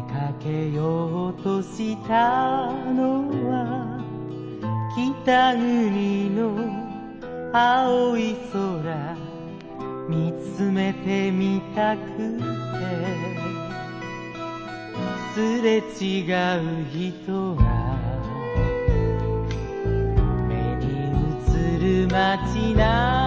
かけようとしたのは北国の青い空見つめてみたくてすれ違う人が目に映る街な